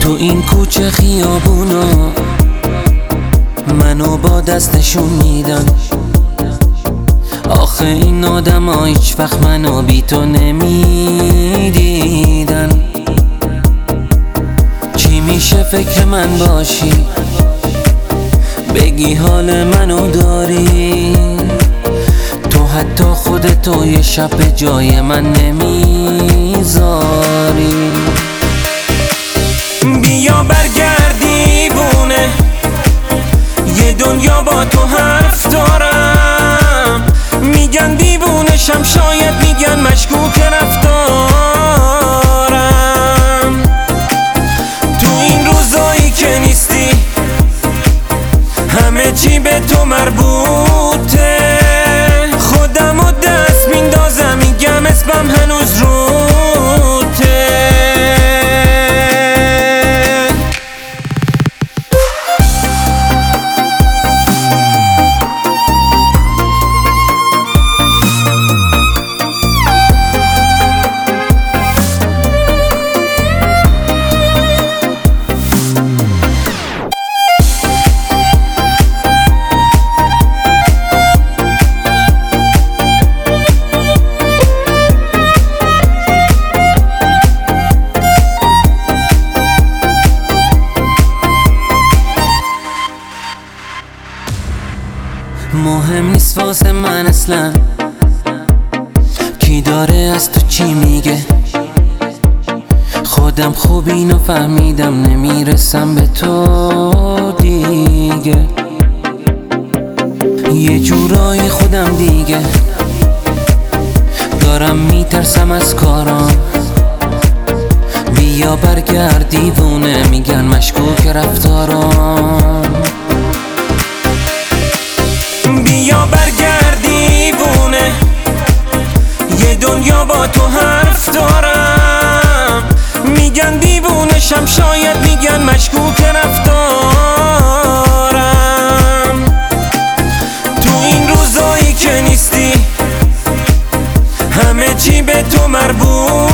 تو این کوچه خیابونا منو با دستشون میدن. آخه این آدم ها هیچ وقت منو بی تو نمیدیدن. چی میشه فکر من باشی، بگی حال منو داری، تو حتی خودتو یه شب به جای من نمیذاری. بیا برگرد دیوونه، یه دنیا با تو حرف دارم. میگن دیوونشم، شاید میگن مشکوک رفتارم. تو این روزایی که نیستی همه چی به تو مربوطه. خودم و دست میندازم، میگم اسمم هنوز روته. مهم نیست واسه من اصلا کی داره از تو چی میگه. خودم خوب اینو فهمیدم، نمیرسم به تو دیگه. یه جورایی خودم دیگه دارم میترسم از کارام. بیا برگرد دیوونه، میگن مشکوک رفتارام. بیا برگرد دیوونه، یه دنیا با تو حرف دارم. میگن دیوونشم، شاید میگن مشکوک رفتارم. تو این روزایی که نیستی همه چی به تو مربوط.